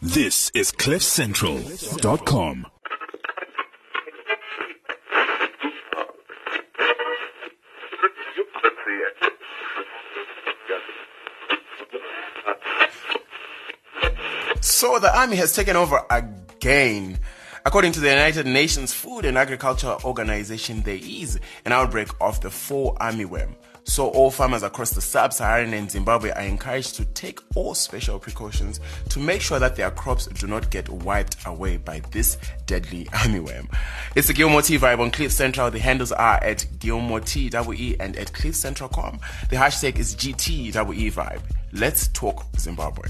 This is CliffCentral.com. So the army has taken over again. According to the United Nations Food and Agriculture Organization, there is an outbreak of the fall armyworm. So all farmers across the sub-Saharan and Zimbabwe are encouraged to take all special precautions to make sure that their crops do not get wiped away by this deadly armyworm. It's the Gilmore T Vibe on Cliff Central. The handles are at Gilmore TEE and at CliffCentral.com. The hashtag is GTEE Vibe. Let's talk Zimbabwe.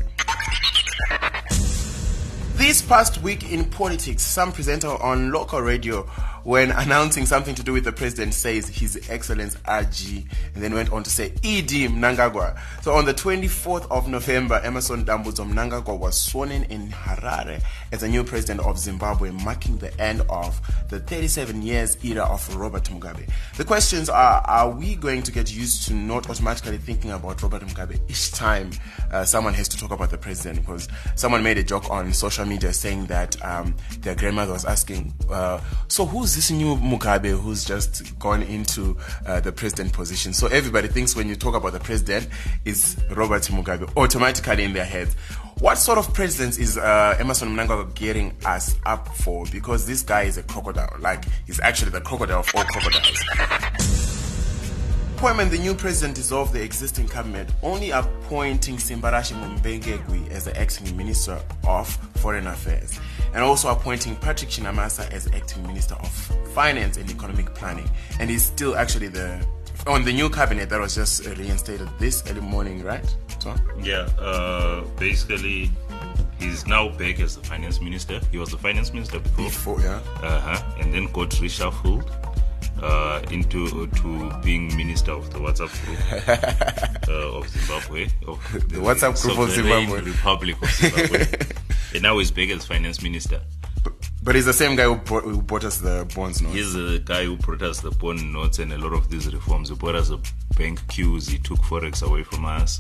This past week in politics, some presenter on local radio, when announcing something to do with the president, says His Excellency RG, and then went on to say E.D. Mnangagwa. So on the 24th of November, Emmerson Dambudzo Mnangagwa was sworn in Harare as the new president of Zimbabwe, marking the end of the 37 years era of Robert Mugabe. The questions are we going to get used to not automatically thinking about Robert Mugabe each time someone has to talk about the president? Because someone made a joke on social media saying that their grandmother was asking, so who's this new Mugabe who's just gone into the president position? So everybody thinks when you talk about the president is Robert Mugabe automatically in their heads. What sort of president is Emmerson Mnangagwa gearing us up for? Because this guy is a crocodile. Like, he's actually the crocodile of all crocodiles. Appointment, the new president dissolved the existing cabinet, only appointing Simbarashi Mumbengegwi as the acting minister of foreign affairs, and also appointing Patrick Chinamasa as acting minister of finance and economic planning. And he's still actually on the new cabinet that was just reinstated this early morning, right? So? Yeah, basically he's now back as the finance minister. He was the finance minister before, yeah. And then got reshuffled into being minister of the WhatsApp group of Zimbabwe, of the WhatsApp group of Zimbabwe, Republic of Zimbabwe, and now he's back as finance minister. But he's the same guy who bought us the bonds notes. He's the guy who brought us the bond notes and a lot of these reforms. He bought us the bank queues. He took forex away from us.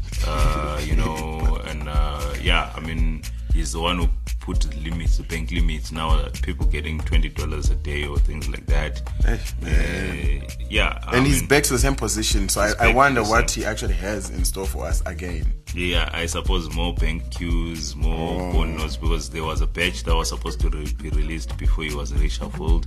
He's the one who put the limits, the bank limits. Now people getting $20 a day or things like that. And he's back to the same position. So I wonder what he actually has in store for us again. Yeah, I suppose more bank queues, more bond notes, because there was a batch that was supposed to be released before he was reshuffled.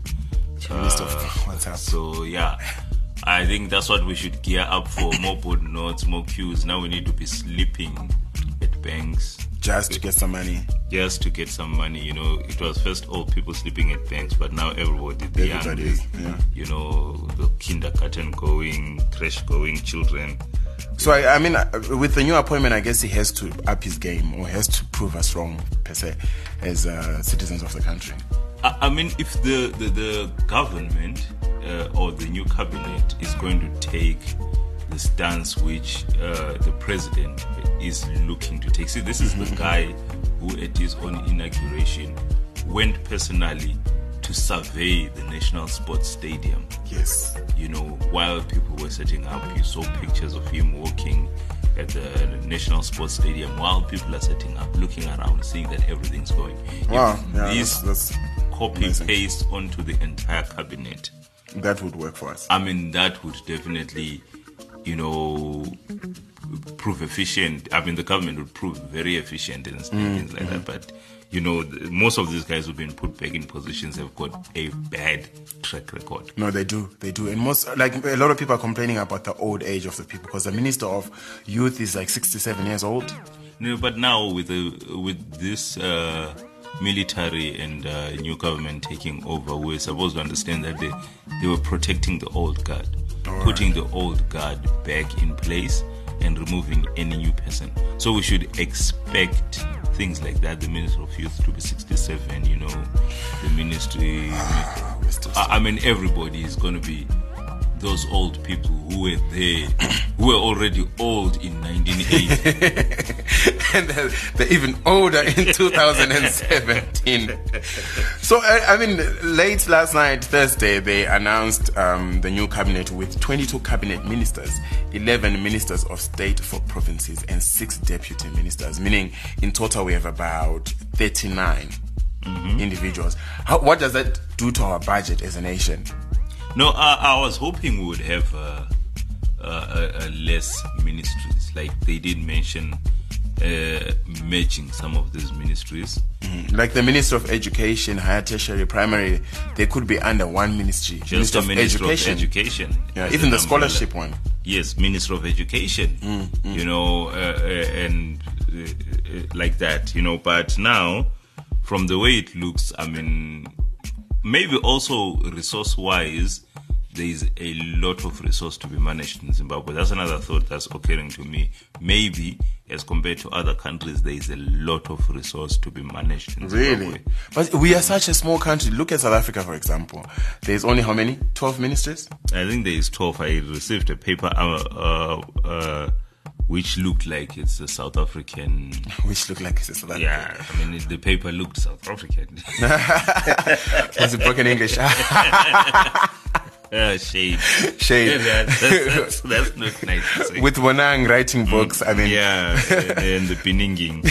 So yeah, I think that's what we should gear up for. More bond notes, more queues. Now we need to be sleeping at banks. Just to get some money. Just to get some money, It was first all people sleeping at banks, but now everybody, the young, the kindergarten going, crash going children. So, with the new appointment, I guess he has to up his game, or has to prove us wrong, per se, as citizens of the country. If the government or the new cabinet is going to take the stance which the president is looking to take. See, this is the guy who at his own inauguration went personally to survey the National Sports Stadium. Yes. While people were setting up, you saw pictures of him walking at the National Sports Stadium while people are setting up, looking around, seeing that everything's going. Wow. That's copy-paste onto the entire cabinet. That would work for us. That would definitely prove efficient. The government would prove very efficient and things like that. But, most of these guys who've been put back in positions have got a bad track record. No, they do. And a lot of people are complaining about the old age of the people, because the Minister of Youth is like 67 years old. No, but now with this military and new government taking over, we're supposed to understand that they were protecting the old guard. Putting the old guard back in place and removing any new person. So we should expect things like that. The Minister of Youth to be 67, the ministry. Everybody is going to be those old people who were there, who were already old in 1980. And they're even older in 2017. So, I mean, late last night, Thursday, they announced the new cabinet with 22 cabinet ministers, 11 ministers of state for provinces, and 6 deputy ministers, meaning in total we have about 39 individuals. What does that do to our budget as a nation? No, I was hoping we would have less ministries. Like they did mention merging some of these ministries. Like the Minister of Education, Higher Tertiary, Primary, they could be under one ministry. Just Minister of Education. Yeah, even the scholarship one. Yes, Minister of Education. You know, and like that. You know, but now, from the way it looks, I mean, maybe also resource-wise, there is a lot of resource to be managed in Zimbabwe. That's another thought that's occurring to me. Maybe, as compared to other countries, there is a lot of resource to be managed in Zimbabwe. Really? But we are such a small country. Look at South Africa, for example. There's only how many? 12 ministers? I think there is 12. I received a paper which looked like it's a South African. Which looked like it's a South African. Yeah, I mean, the paper looked South African. Was it broken English? Shade. Shade. That's not nice to say. With Wanang writing books, I mean. Yeah, and the Pininging.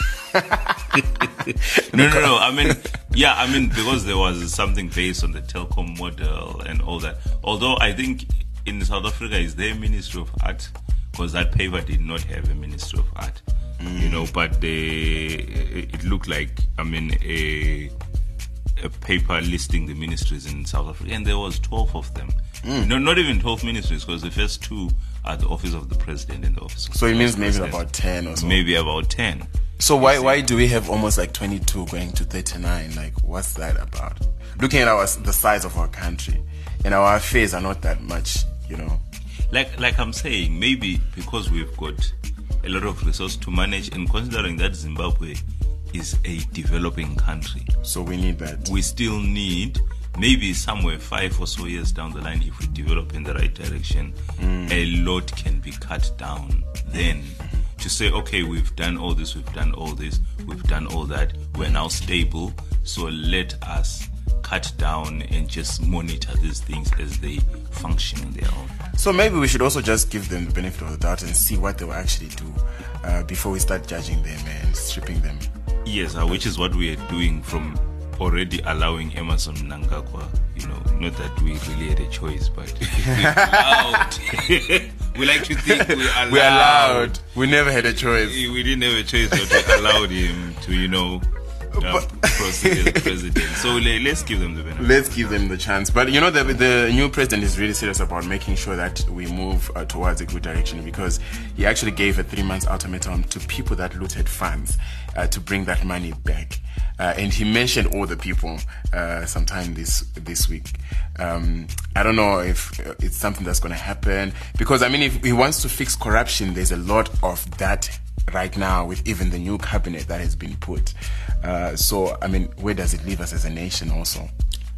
No. I mean, because there was something based on the Telkom model and all that. Although I think in South Africa is their Ministry of Art, because that paper did not have a Ministry of Art. You know, but it looked like, I mean, a paper listing the ministries in South Africa, and there was 12 of them. No, not even 12 ministries, because the first 2 are the office of the president and the office of So the it means vice maybe president. about 10 or so. Maybe about 10. So why do we have almost like 22 going to 39? Like, what's that about? Looking at the size of our country, and our affairs are not that much, you know. Like I'm saying, maybe because we've got a lot of resource to manage, and considering that Zimbabwe is a developing country, So we need that. we still need maybe somewhere 5 or so years down the line, if we develop in the right direction, a lot can be cut down then. To say, okay, we've done all this, we've done all this, we've done all that, we're now stable, so let us cut down and just monitor these things as they function on their own. So maybe we should also just give them the benefit of the doubt and see what they will actually do before we start judging them and stripping them. Yes, which is what we are doing from already allowing Emerson Mnangagwa. You know, not that we really had a choice, but we allowed. We like to think we allowed. We allowed. We never had a choice. We didn't have a choice, but we allowed him to, you know, proceed as president. So let's give them the benefit. Let's give them the chance. But you know, the new president is really serious about making sure that we move towards a good direction, because he actually gave a 3-month ultimatum to people that looted funds to bring that money back. And he mentioned all the people sometime this week. I don't know if it's something that's going to happen, because I mean, if he wants to fix corruption, there's a lot of that right now with even the new cabinet that has been put. So, I mean, where does it leave us as a nation also?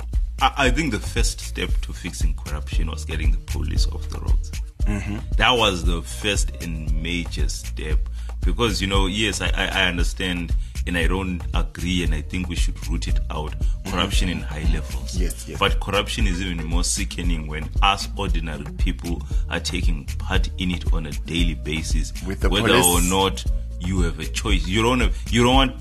I think the first step to fixing corruption was getting the police off the roads. That was the first and major step, because, you know, yes, I understand, and I don't agree, and I think we should root it out, corruption in high levels. Yes. But corruption is even more sickening when us ordinary people are taking part in it on a daily basis, With the whether police. or not you have a choice. You don't want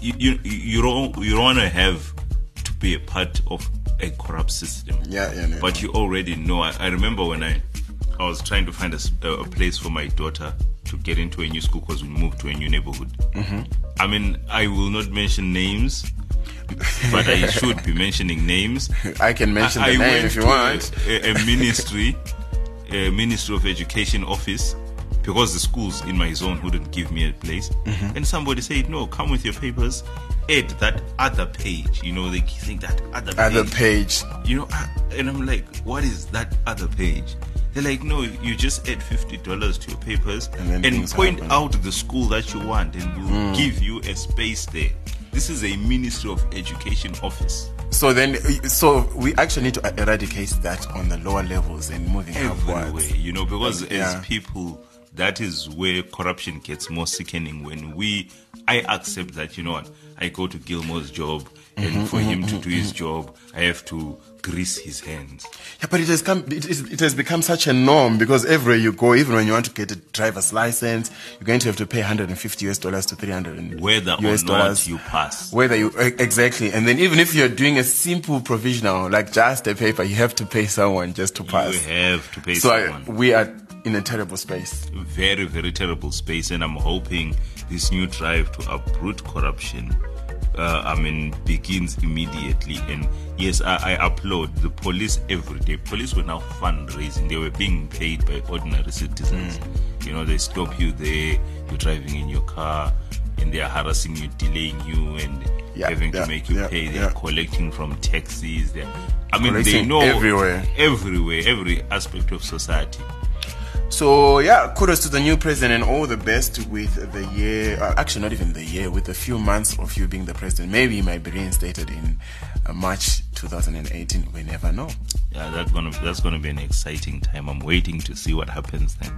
to have to be a part of a corrupt system. Yeah. But you already know. I remember when I was trying to find a place for my daughter to get into a new school, because we moved to a new neighborhood. I mean, I will not mention names, but I should be mentioning names. I can mention the I name went if you to want. a Ministry of Education office, because the schools in my zone wouldn't give me a place. And somebody said, no, come with your papers, add that other page. You know, they think that other page. You know, and I'm like, what is that other page? They're like, no, you just add $50 to your papers And then and things point happen. out the school that you want, and we'll give you a space there. This is a Ministry of Education office. So we actually need to eradicate that on the lower levels and moving Everywhere, upwards. because as people, that is where corruption gets more sickening. I accept that, you know what, I go to Gilmore's job, and for him to do his job, I have to grease his hands. Yeah, but it has become such a norm, because everywhere you go, even when you want to get a driver's license, you're going to have to pay $150 to $300 whether or not you pass. Exactly. And then even if you're doing a simple provisional, like just a paper, you have to pay someone just to pass. You have to pay someone. We are in a terrible space. Very, very terrible space, and I'm hoping this new drive to uproot corruption begins immediately. And yes, I applaud the police every day. Police were now fundraising. They were being paid by ordinary citizens. They stop you there, you're driving in your car, and they are harassing you, delaying you, and having to make you pay. They're collecting from taxis. They know everywhere, every aspect of society. So kudos to the new president and all the best with the year. Actually, not even the year, with a few months of you being the president. Maybe he might be reinstated in March 2018. We never know. Yeah, that's gonna be an exciting time. I'm waiting to see what happens then.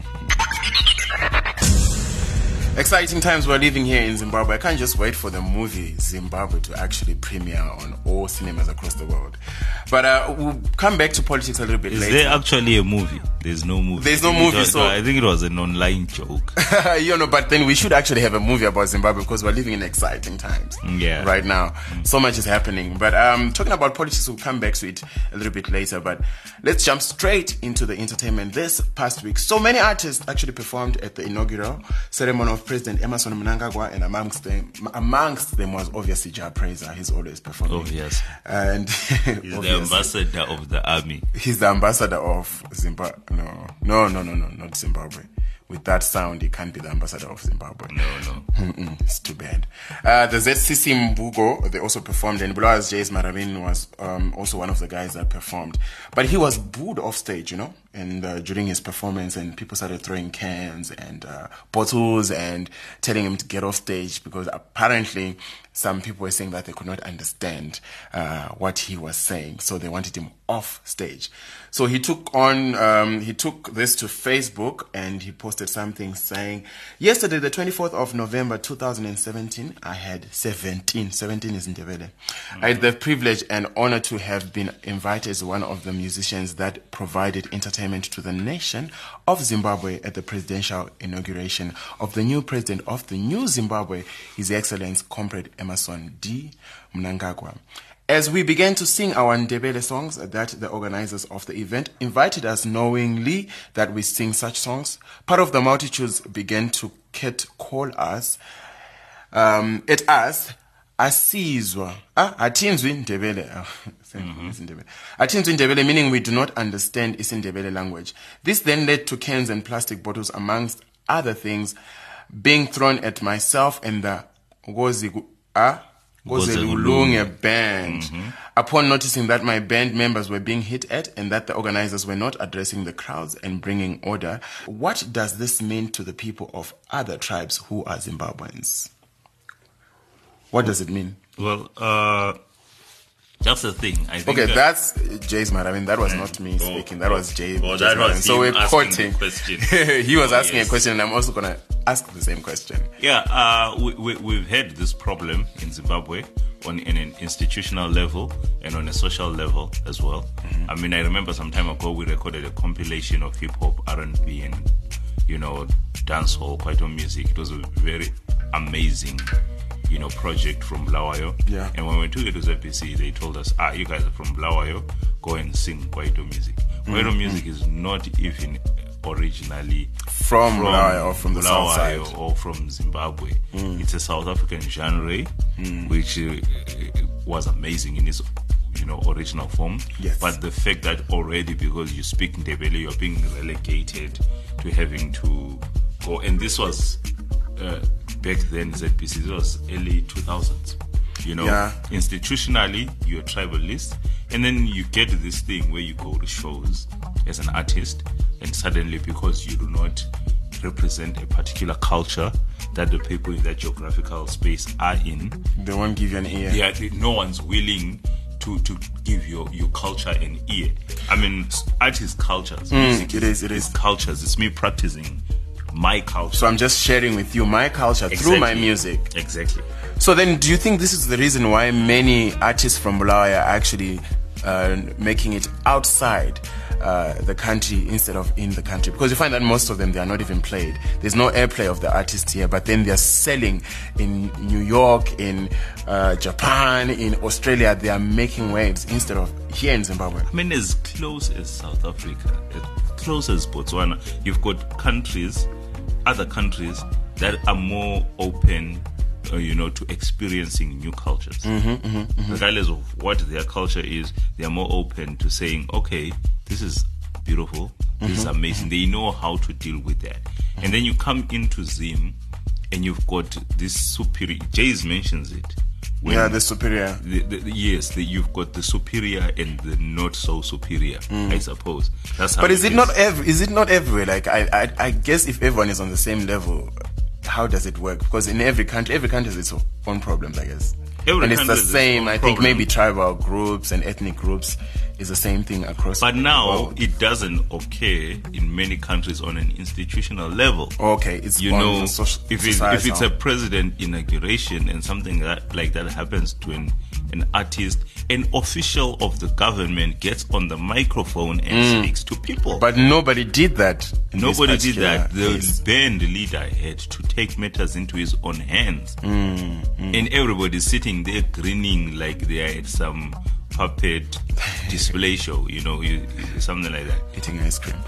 Exciting times we're living here in Zimbabwe. I can't just wait for the movie Zimbabwe to actually premiere on all cinemas across the world. But we'll come back to politics a little bit later. Is there actually a movie? There's no movie. There's no movie, so I think it was an online joke. But then we should actually have a movie about Zimbabwe, because we're living in exciting times right now. So much is happening. But talking about politics, we'll come back to it a little bit later. But let's jump straight into the entertainment. This past week, so many artists actually performed at the inaugural ceremony of President Emmerson Mnangagwa, and amongst them was obviously Jah Prayzah. He's always performing. Obvious. And he's the ambassador of the army. He's the ambassador of Zimbabwe. No, not Zimbabwe. With that sound, he can't be the ambassador of Zimbabwe. No. It's too bad. The ZCC Mbugo, they also performed, and Bulawayo Jays Marabin was also one of the guys that performed. But he was booed off stage, and during his performance, and people started throwing cans and bottles and telling him to get off stage, because apparently some people were saying that they could not understand what he was saying, so they wanted him off stage. So he took this to Facebook, and he posted something saying, yesterday, the 24th of November 2017, I had 17 is Ndebele. I had the privilege and honor to have been invited as one of the musicians that provided entertainment to the nation of Zimbabwe at the presidential inauguration of the new president of the new Zimbabwe, His Excellency Comrade Emmerson D. Mnangagwa. As we began to sing our Ndebele songs that the organizers of the event invited us, knowingly that we sing such songs, part of the multitudes began to call us, at us, Asizwa. Atinzwi Ndebele. Atinzwi Ndebele, meaning we do not understand isiNdebele language. This then led to cans and plastic bottles, amongst other things, being thrown at myself and the Gozelulunge band. Upon noticing that my band members were being hit at and that the organizers were not addressing the crowds and bringing order, what does this mean to the people of other tribes who are Zimbabweans? What does it mean? Well, that's the thing. I think that's Jay's Marabin. That was not me speaking. That was Jay. That was so we're quoting. He was asking a question, and I'm also going to ask the same question. Yeah, we've had this problem in Zimbabwe on an institutional level and on a social level as well. I remember some time ago we recorded a compilation of hip hop, R&B, and dancehall, Kwaito music. It was a very amazing project from Bulawayo. Yeah. And when we took it to ZPC, they told us, you guys are from Bulawayo, go and sing Kwaito music. Kwaito music is not even originally from Bulawayo or from the south side or from Zimbabwe. It's a South African genre, which was amazing in its original form. Yes. But the fact that already, because you speak Ndebele, you're being relegated to having to go, and this was back then, ZPC, it was early 2000s. Institutionally, you're a tribalist, and then you get this thing where you go to shows as an artist, and suddenly, because you do not represent a particular culture, that the people in that geographical space are in, They won't give you an ear. no one's willing to give your culture an ear. I mean, art is cultures. Music it is. cultures. It's me practicing my culture. So I'm just sharing with you my culture through my music. Exactly. So then, do you think this is the reason why many artists from Bulawayo are actually making it outside the country instead of in the country? Because you find that most of them, they are not even played. There's no airplay of the artist here, but then they're selling in New York, in Japan, in Australia. They are making waves instead of here in Zimbabwe. I mean, as close as South Africa, as close as Botswana, you've got other countries that are more open, to experiencing new cultures. Regardless of what their culture is, they are more open to saying, okay, this is beautiful, this is amazing. They know how to deal with that. And then you come into Zim and you've got this superior, Jays mentions it. The superior. You've got the superior and the not so superior, I suppose. That's how. But is it not everywhere? Like I guess if everyone is on the same level, how does it work? Because in every country has its own problems, I guess. And it's the same. I think maybe tribal groups and ethnic groups is the same thing across. But now the world. it doesn't occur in many countries on an institutional level. Okay, it's if it's a president inauguration and something like that happens to an artist, an official of the government gets on the microphone and speaks to people. But nobody did that. Nobody did that. The band leader had to take matters into his own hands. And everybody's sitting there grinning like they are at some puppet display show, something like that. Eating ice cream.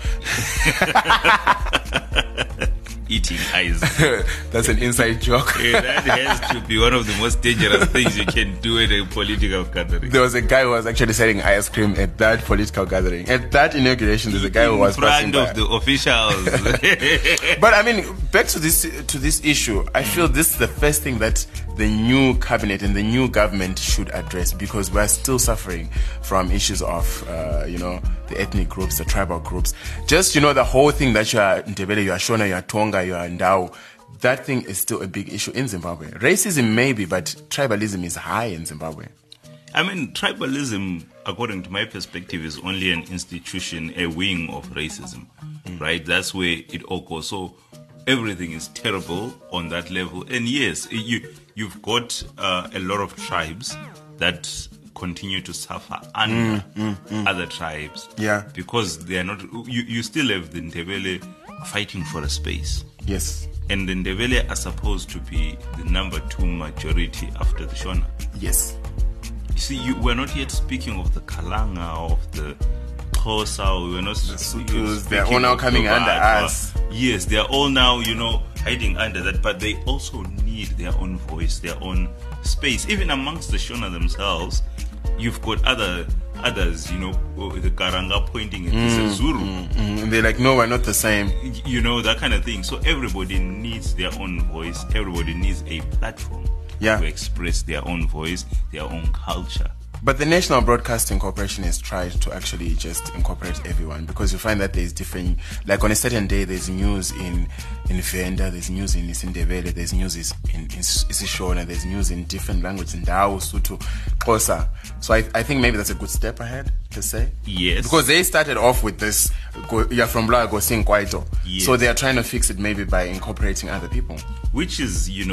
Eating ice. That's an inside joke. That has to be one of the most dangerous things you can do at a political gathering. There was a guy who was actually selling ice cream at that political gathering. At that inauguration, there's a guy who was passing by. In front of the officials. But I mean, back to this issue, I feel this is the first thing that the new cabinet and the new government should address, because we're still suffering from issues of, the ethnic groups, the tribal groups. Just, the whole thing that you are Ndebele, you are Shona, you are Tonga, you are Ndau, that thing is still a big issue in Zimbabwe. Racism maybe, but tribalism is high in Zimbabwe. I mean, tribalism, according to my perspective, is only an institution, a wing of racism, right? That's where it all goes. So everything is terrible on that level. And yes, you've got a lot of tribes that continue to suffer under other tribes. Yeah. Because they are not, you still have the Ndebele fighting for a space. Yes. And the Ndebele are supposed to be the number 2 majority after the Shona. Yes. You see, we're not yet speaking of the Kalanga, of the Xhosa, we're not the Sutus, they're all now coming under us. Yes, they're all now, hiding under that, but they also need their own voice, their own space. Even amongst the Shona themselves, you've got others, the Karanga pointing at the Zulu. And they're like, no, we're not the same. That kind of thing. So everybody needs their own voice. Everybody needs a platform to express their own voice, their own culture. But the National Broadcasting Corporation has tried to actually just incorporate everyone, because you find that there's different, like on a certain day there's news in Venda, there's news in Isindebele, there's news in Isishona, there's news in different languages, in Ndau, Sotho, Xhosa. So I think maybe that's a good step ahead, to say. Yes. Because they started off with this, you're from Bulawayo, go sing Kwaito. Yes. So they are trying to fix it maybe by incorporating other people. Which is, a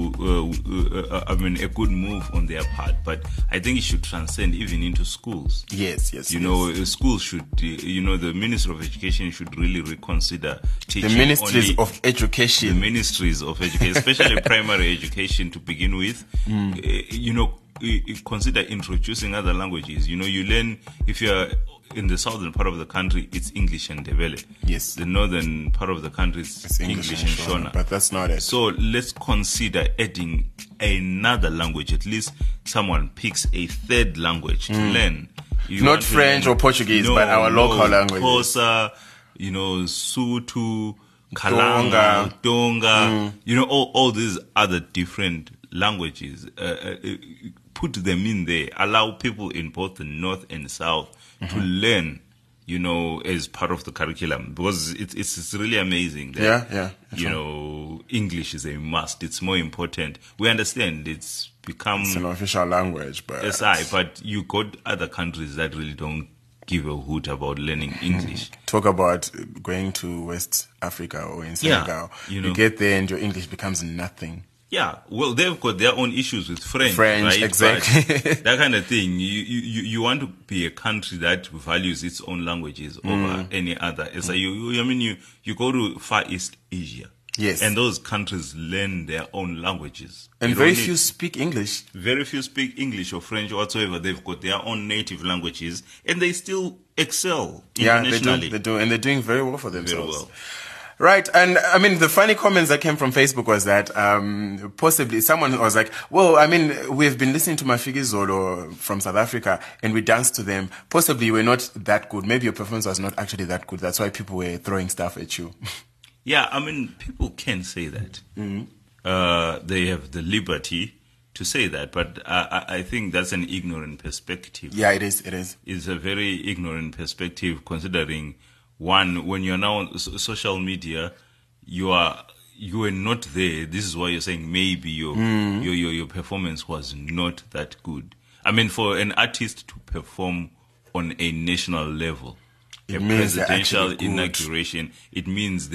good move on their part. But I think it should transcend even into schools. Yes. Schools should, the Ministry of Education should really reconsider teaching. The Ministries of Education. The Ministries of Education, especially primary education to begin with. Consider introducing other languages. You learn, if you're in the southern part of the country, it's English and Ndebele. Yes. The northern part of the country is English and Shona. But that's not it. So let's consider adding another language. At least someone picks a third language to learn. Not French or Portuguese, but our local language. Xhosa, Sotho, Kalanga, Tonga, all these other different languages. Put them in there. Allow people in both the north and south to learn you know, as part of the curriculum, because it's really amazing that, Yeah. you know, English is a must. It's more important. We understand it's become It's an official language, but SI, but you got other countries that really don't give a hoot about learning English. talk about going to West Africa or in Senegal. you know. You get there and your English becomes nothing. Yeah, well, they've got their own issues with French, French, right? exactly. But that kind of thing. You want to be a country that values its own languages over any other. It's like you go to Far East Asia, Yes. and those countries learn their own languages, And You very don't need- few speak English. very few speak English or French or whatsoever. They've got their own native languages, and they still excel Yeah, they internationally. do, and they're doing very well for themselves. well. Right, and I mean, the funny comments that came from Facebook was that possibly someone was like, well, I mean, we've been listening to Mafiki Zolo from South Africa, and we danced to them. Possibly we're not that good. Maybe your performance was not actually that good. That's why people were throwing stuff at you. Yeah, I mean, people can say that. They have the liberty to say that, but I think that's an ignorant perspective. Yeah, it is. It is. It's a very ignorant perspective, considering, one, when you're now on social media, you are not there. This is why you're saying maybe your performance was not that good. I mean, for an artist to perform on a national level, It a means they're presidential actually good. inauguration, it means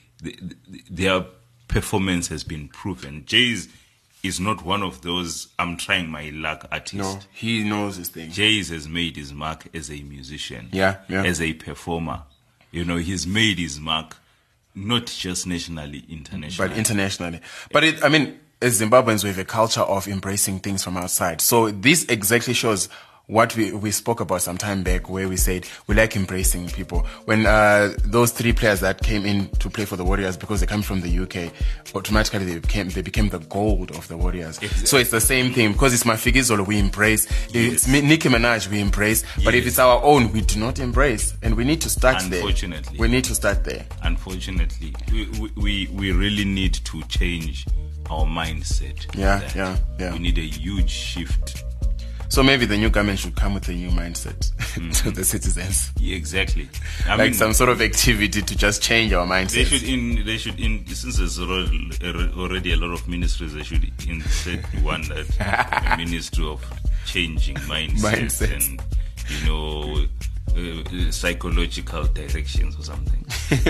their performance has been proven. Jay's is not one of those I'm trying my luck artists. No, he knows his thing. Jay's has made his mark as a musician, Yeah. as a performer. You know, he's made his mark not just nationally, internationally. But internationally. But I mean, as Zimbabweans, we have a culture of embracing things from outside. So this exactly shows what we spoke about some time back, where we said we like embracing people. When those three players that came in to play for the Warriors, because they come from the UK, automatically they became the gold of the Warriors. Exactly. So it's the same thing, because it's Mafiki Zolo we embrace, it's Nicki Minaj we embrace, but if it's our own, we do not embrace, and we need to start there. Unfortunately. We need to start there. Unfortunately, we really need to change our mindset. on Yeah, that. yeah. We need a huge shift. So maybe the new government should come with a new mindset to the citizens. Yeah, exactly. I Like mean, some sort of activity to just change our mindset. they should since there's already a lot of ministries, they should insert one that a ministry of changing mindset and, you know, psychological directions or something.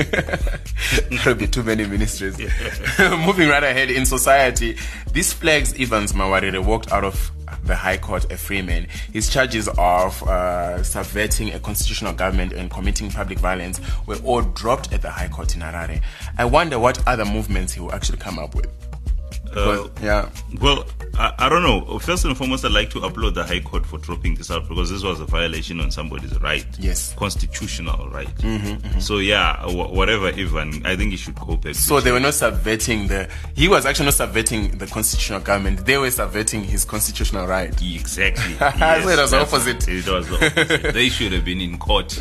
There'll be too many ministries. Moving right ahead in society, this flags Evans Mawarire walked out of the High Court a free man. His charges of subverting a constitutional government and committing public violence were all dropped at the High Court in Harare. I wonder what other movements he will actually come up with. Yeah. Well, I don't know. First and foremost, I'd like to applaud the High Court for dropping this out, because this was a violation on somebody's right. Yes. Constitutional right. So, yeah, whatever, Ivan, I think he should go back. So they were not subverting he was actually not subverting the constitutional government. They were subverting his constitutional right. Exactly. So it was the that's- opposite. It was the opposite. They should have been in court.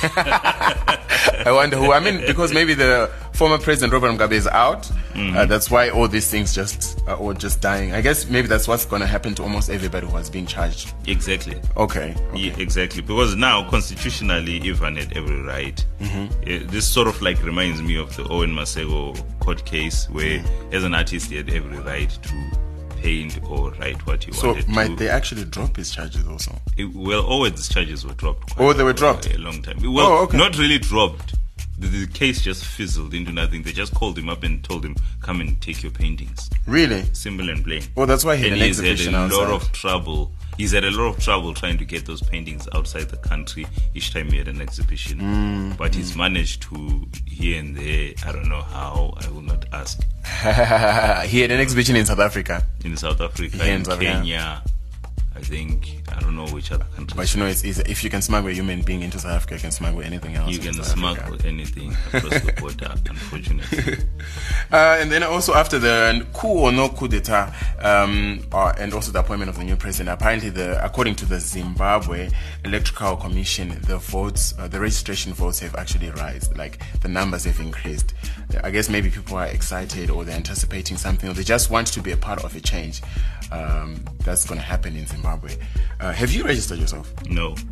I wonder who. I mean, because maybe the former president Robert Mugabe is out. That's why all these things just are all just dying. I guess maybe that's what's going to happen to almost everybody who was being charged. Exactly. Okay. Yeah, exactly. Because now, constitutionally, Ivan had every right. This sort of like reminds me of the Owen Masego court case, where as an artist, he had every right to paint or write what he So wanted to. might they actually drop his charges also? Well, Owen's charges were dropped. They were dropped? A long time. Well, okay. not really dropped. The case just fizzled into nothing. They just called him up and told him, come and take your paintings. Really? Simple and plain. Well, that's why he had And an he's had exhibition a outside. lot of trouble. He's had a lot of trouble trying to get those paintings outside the country each time he had an exhibition. But he's managed to, here and there, I don't know how, I will not ask. He had an exhibition in South Africa. In South Africa, Here in in South Africa. Kenya, I think, I don't know which other countries. But you know, it's easy. If you can smuggle a human being into South Africa, you can smuggle anything else. You can into South Africa. smuggle anything across the border, unfortunately. And then also after the coup or no coup d'etat, and also the appointment of the new president, apparently according to the Zimbabwe Electoral Commission, the votes, the registration votes have actually risen. Like the numbers have increased. I guess maybe people are excited, or they're anticipating something, or they just want to be a part of a change that's going to happen in Zimbabwe. Have you registered yourself? No.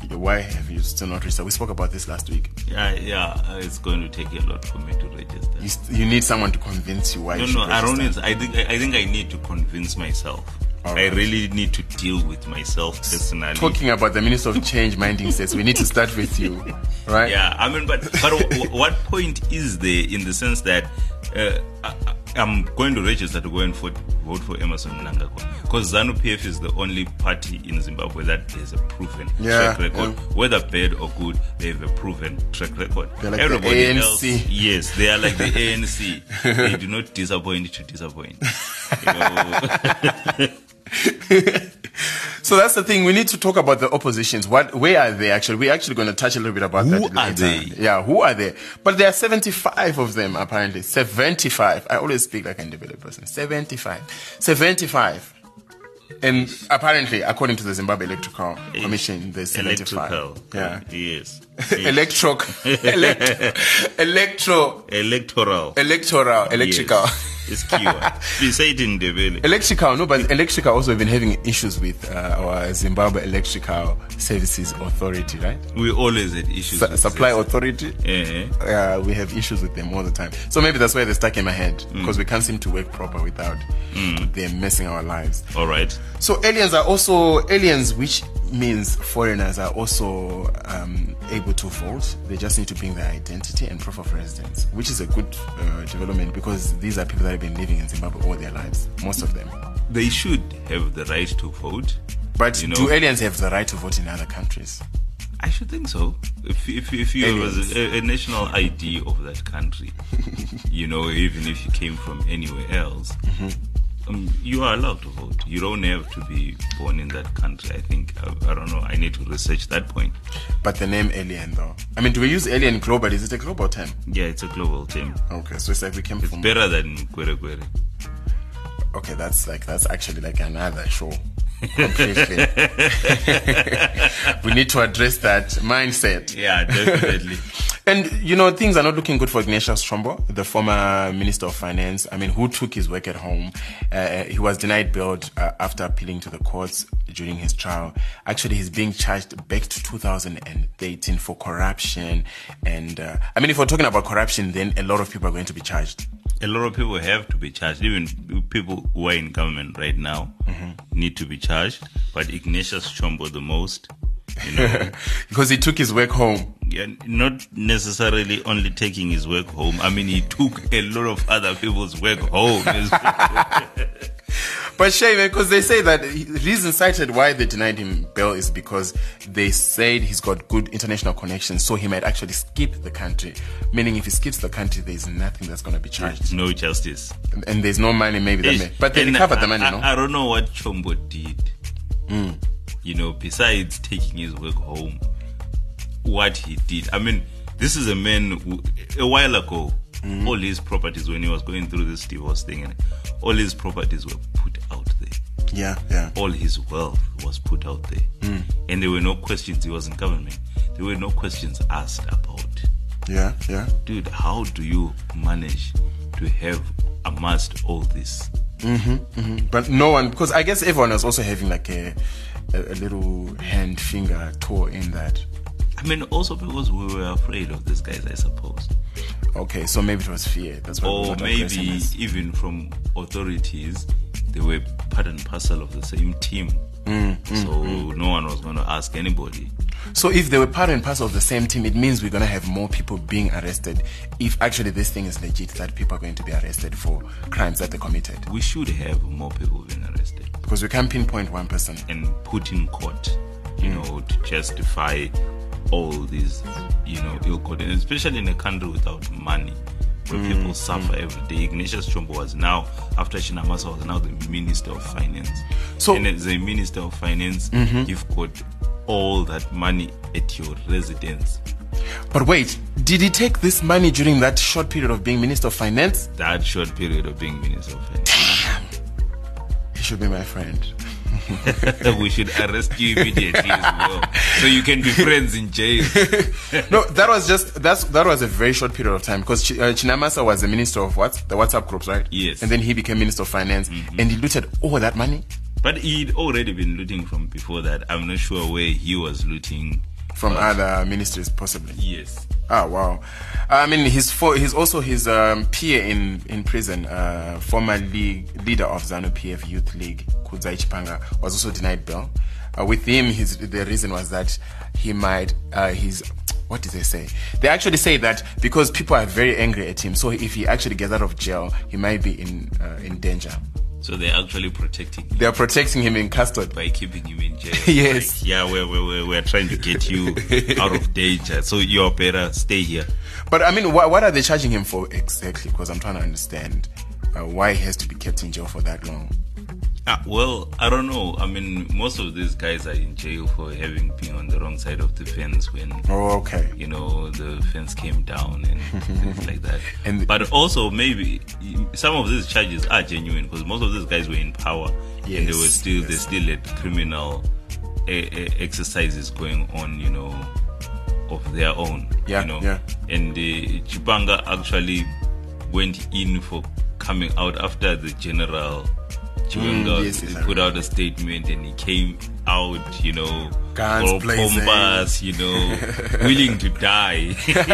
Why have you still not registered? We spoke about this last week. Yeah, it's going to take a lot for me to register. You need someone to convince you why you should register. I think I need to convince myself. Right. I really need to deal with myself personally. Talking about the Minister of Change minding says we need to start with you, right? Yeah, I mean, but what point is there in the sense that I'm going to register to go and vote for Emmerson Mnangagwa because ZANU-PF is the only party in Zimbabwe that has a proven track record. Whether bad or good, they have a proven track record. They're like everybody the ANC. Else, yes, they are like the ANC. They do not disappoint to disappoint. So that's the thing. We need to talk about the oppositions. Where are they actually? We're actually going to touch a little bit about that later. Who are they? Yeah, who are they? But there are 75 of them, apparently. 75. I always speak like an independent person. 75. And apparently, according to the Zimbabwe Electoral Commission, there's 75. Yeah. Yes. Electoral. Yes. It's Kiwa. We say it in Debele. Electrical, no, but Electrical also have been having issues with our Zimbabwe Electrical Services Authority, right? We always had issues with Supply Authority. We have issues with them all the time. So maybe that's why they're stuck in my head, because we can't seem to work proper without them messing our lives. All right. So aliens, which means foreigners, are also able to vote. They just need to bring their identity and proof of residence, which is a good development because these are people that have been living in Zimbabwe all their lives, most of them. They should have the right to vote. But do aliens have the right to vote in other countries? I should think so. If you have a national ID of that country, even if you came from anywhere else, you are allowed to vote. You don't have to be born in that country. I think, I don't know, I need to research that point. But the name alien though, I mean, do we use alien global? Is it a global term? Yeah, it's a global term. Okay, so it's like we came from... better than Kwere Kwere. Okay, that's actually like another show. Completely. We need to address that mindset. Yeah, definitely. And, things are not looking good for Ignatius Chombo, the former Minister of Finance. I mean, who took his work at home. He was denied bail after appealing to the courts during his trial. Actually, he's being charged back to 2013 for corruption. And, if we're talking about corruption, then a lot of people are going to be charged. A lot of people have to be charged. Even people who are in government right now need to be charged. But Ignatius Chombo the most. Because he took his work home. Yeah, not necessarily only taking his work home. I mean, he took a lot of other people's work home. But shame, because they say that the reason cited why they denied him bail is because they said he's got good international connections, so he might actually skip the country. Meaning, if he skips the country, there's nothing that's going to be charged. No justice. And there's no money, but they recovered the money, no? I don't know what Chombo did. Besides taking his work home, what he did. I mean, this is a man who, a while ago, all his properties, when he was going through this divorce thing, all his properties were put out there. Yeah. All his wealth was put out there. And there were no questions. He was in government. There were no questions asked about. Yeah. Dude, how do you manage to have amassed all this? But no one, because I guess everyone was also having like a little finger toe in that. I mean, also because we were afraid of these guys, I suppose. Okay, so maybe it was fear. That's why. Or maybe even from authorities, they were part and parcel of the same team. So no one was going to ask anybody. So if they were part and parcel of the same team, it means we're going to have more people being arrested. If actually this thing is legit, that people are going to be arrested for crimes that they committed. We should have more people being arrested. Because we can't pinpoint one person. And put in court, to justify all these, ill conduct, especially in a country without money, where people suffer every day. Ignatius Chombo was now, after Shinamasa, was now the Minister of Finance. And as a Minister of Finance, you've got all that money at your residence. But wait, did he take this money during that short period of being Minister of Finance? That short period of being Minister of Finance. Damn. He should be my friend. We should arrest you immediately as well, so you can be friends in jail. No, that was a very short period of time, because Chinamasa was the minister of what? The WhatsApp groups, right? Yes. And then he became Minister of Finance, and he looted all that money. But he'd already been looting from before that. I'm not sure where he was looting from other ministries, possibly. Yes. Ah, wow. I mean, he's also his peer in prison, former leader of ZANU-PF Youth League, Kudzai Chipanga, was also denied bail. With him, the reason was that he might, what did they say? They actually say that because people are very angry at him, so if he actually gets out of jail, he might be in danger. So they're actually protecting him. They are protecting him in custody by keeping him in jail. Yes. Like, yeah, we're trying to get you out of danger, so you're better stay here. But I mean, what are they charging him for exactly? Because I'm trying to understand why he has to be kept in jail for that long. Well, I don't know. I mean, most of these guys are in jail for having been on the wrong side of the fence when, you know, the fence came down and things like that. But also, maybe some of these charges are genuine because most of these guys were in power and they still had criminal exercises going on, you know, of their own. Yeah, you know. yeah. And Chipanga actually went in for coming out after the general. Chiwenga put out a statement and he came out, you know, all pompous, you know, willing to die.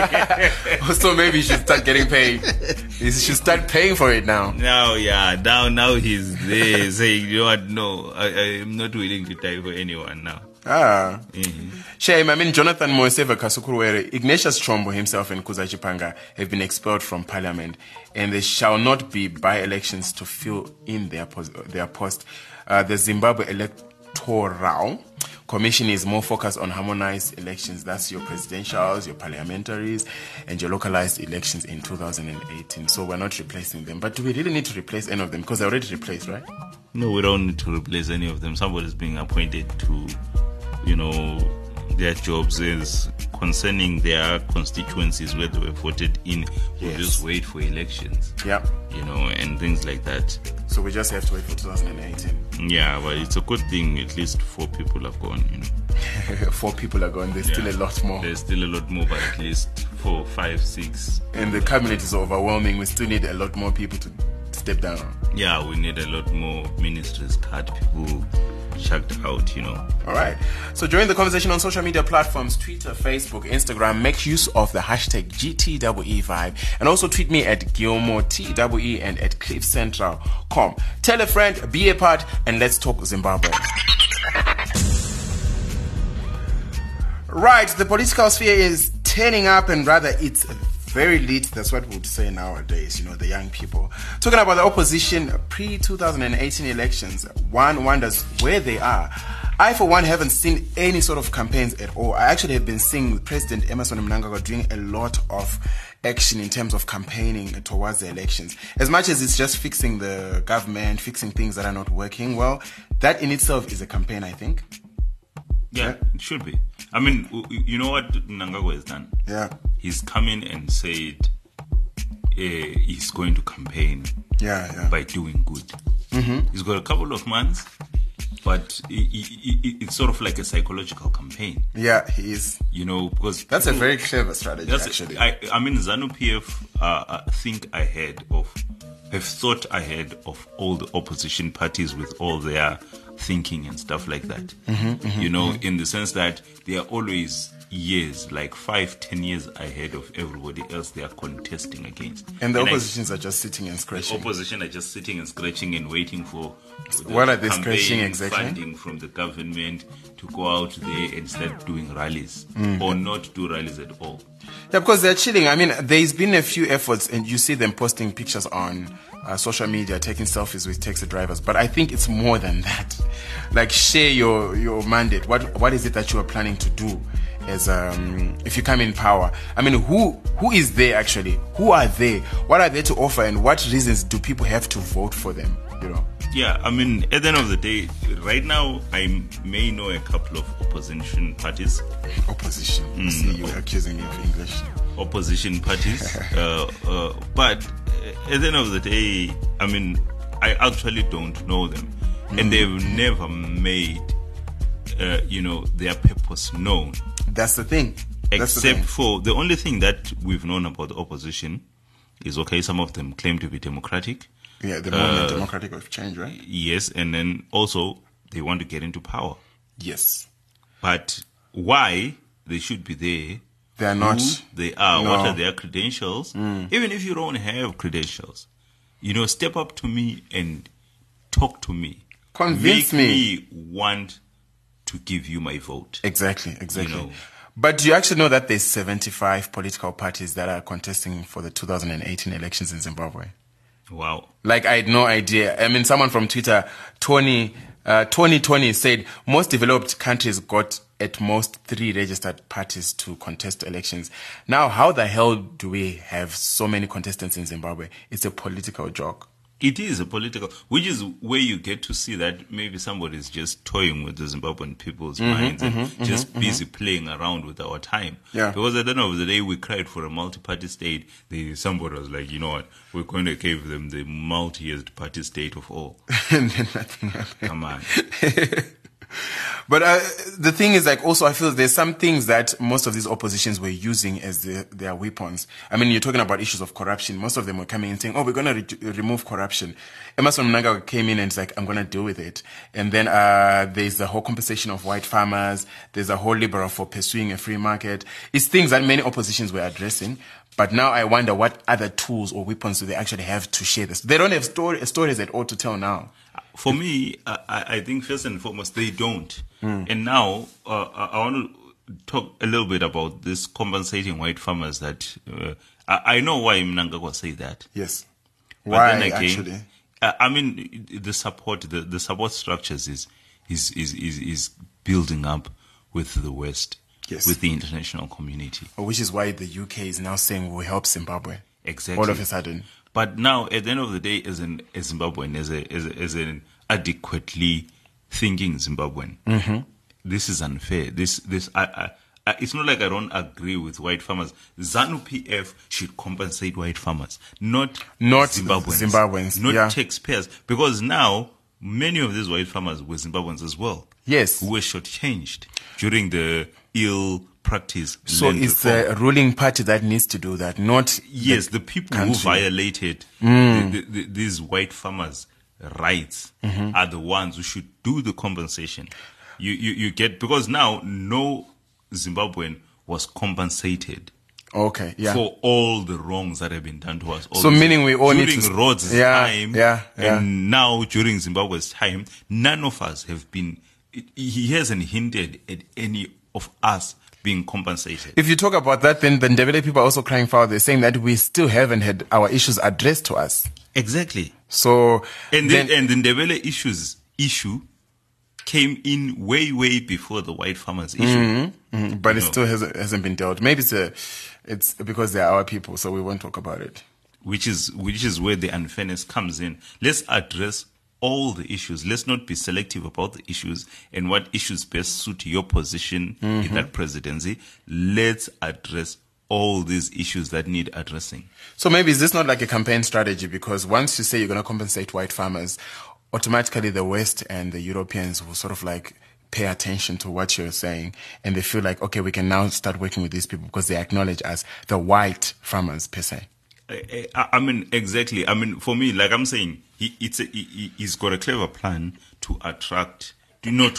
So maybe he should start getting paid. He should start paying for it now. Now he's there saying, you know what, no, I am not willing to die for anyone now. Shame. I mean, Jonathan Moeseva Kasukuruwere, Ignatius Chombo himself and Kudzai Chipanga have been expelled from parliament, and there shall not be by-elections to fill in their post. The Zimbabwe Electoral Commission is more focused on harmonized elections. That's your presidentials, your parliamentaries, and your localized elections in 2018. So we're not replacing them. But do we really need to replace any of them? Because they're already replaced, right? No, we don't need to replace any of them. Somebody's being appointed to, you know, their jobs is concerning their constituencies where they were voted in. We'll just wait for elections. Yeah. You know, and things like that. So we just have to wait for 2018. Yeah, but it's a good thing. At least 4 people have gone, you know. 4 people are gone. There's still a lot more. There's still a lot more, but at least 4, 5, 6. And the cabinet is overwhelming. We still need a lot more people to step down. Yeah, we need a lot more ministries cut, people chucked out, you know. All right. So join the conversation on social media platforms, Twitter, Facebook, Instagram. Make use of the hashtag GTEE5 and also tweet me at Gilmore TWE and at CliffCentral.com. Tell a friend, be a part, and let's talk Zimbabwe. Right. The political sphere is turning up, and rather it's very lit. That's what we would say nowadays, you know, the young people. Talking about the opposition pre-2018 elections, one wonders where they are. I, for one, haven't seen any sort of campaigns at all. I actually have been seeing President Emmerson Mnangagwa doing a lot of action in terms of campaigning towards the elections. As much as it's just fixing the government, fixing things that are not working well, that in itself is a campaign, I think. Yeah, it should be. I mean, you know what Mnangagwa has done? Yeah. He's come in and said he's going to campaign by doing good. Mm-hmm. He's got a couple of months, but it's sort of like a psychological campaign. Yeah, he is. You know, because that's a very clever strategy, actually. I mean, ZANU-PF have thought ahead of all the opposition parties with all their thinking and stuff like that. You know, in the sense that they are always years, like 5-10 years ahead of everybody else they are contesting against. And the oppositions are just sitting and scratching. The opposition are just sitting and scratching and waiting for what are they scratching exactly? Funding from the government to go out there and start doing rallies or not do rallies at all. Yeah, because they're chilling. I mean, there's been a few efforts, and you see them posting pictures on social media, taking selfies with taxi drivers. But I think it's more than that. Like, share your mandate. What is it that you are planning to do as if you come in power? I mean, who is there actually? Who are they? What are they to offer, and what reasons do people have to vote for them? You know. Yeah, I mean, at the end of the day, right now, I may know a couple of opposition parties. Opposition? See, you're accusing me of English. Opposition parties. But at the end of the day, I mean, I actually don't know them. And they've never made, their purpose known. That's the thing. Except for the only thing that we've known about the opposition is, okay, some of them claim to be democratic. Yeah, the movement Democratic of Change, right? Yes, and then also they want to get into power. Yes. But why they should be there. They are not. Who they are. No. What are their credentials? Even if you don't have credentials, step up to me and talk to me. Convince me want to give you my vote. Exactly. But do you actually know that there's 75 political parties that are contesting for the 2018 elections in Zimbabwe? Wow. Like, I had no idea. I mean, someone from Twitter, 2020 said most developed countries got at most 3 registered parties to contest elections. Now, how the hell do we have so many contestants in Zimbabwe? It's a political joke. It is a political, which is where you get to see that maybe somebody is just toying with the Zimbabwean people's minds and just busy playing around with our time. Yeah. Because at the end of the day, we cried for a multi-party state. Somebody was like, you know what, we're going to give them the multi-party state of all. And then nothing happened. Come on. But the thing is, like, also I feel there's some things that most of these oppositions were using as their weapons. I mean, you're talking about issues of corruption. Most of them were coming in saying, oh, we're going to remove corruption. Emmerson Mnangagwa came in and it's like, I'm going to deal with it. And then there's the whole compensation of white farmers. There's a whole liberal for pursuing a free market. It's things that many oppositions were addressing. But now I wonder what other tools or weapons do they actually have to share this. They don't have stories at all to tell now. For me, I think first and foremost, they don't. And now, I want to talk a little bit about this compensating white farmers that, I know why Mnangagwa say that. Yes. But Why, then again, actually? I mean, the support structures is building up with the West, Yes. with the international community. Which is why the UK is now saying we'll help Zimbabwe. Exactly. All of a sudden. But now, at the end of the day, as a Zimbabwean, as an adequately thinking Zimbabwean, this is unfair. It's not like I don't agree with white farmers. ZANU-PF should compensate white farmers, not Zimbabweans, not taxpayers, because now many of these white farmers were Zimbabweans as well. Yes, who were shortchanged during the ill practice. So it's the ruling party that needs to do that, not the people who violated these white farmers' rights are the ones who should do the compensation. You get, because now no Zimbabwean was compensated. Okay, yeah. For all the wrongs that have been done to us. So meaning we all need to... During Rhodes' time, and now during Zimbabwe's time, none of us have been... He hasn't hinted at any of us being compensated. If you talk about that, then the Ndebele people are also crying foul. They're saying that we still haven't had our issues addressed to us. Exactly. So... And the Ndebele issue came in way before the white farmers issue. But it still hasn't been dealt. Maybe it's because they're our people, so we won't talk about it. Which is where the unfairness comes in. Let's address all the issues. Let's not be selective about the issues and what issues best suit your position in that presidency. Let's address all these issues that need addressing. So maybe is this not like a campaign strategy? Because once you say you're going to compensate white farmers, automatically the West and the Europeans will sort of like pay attention to what you're saying, and they feel like, okay, we can now start working with these people because they acknowledge us, the white farmers per se. I mean, exactly. I mean, for me, like I'm saying, he's got a clever plan to attract, Robert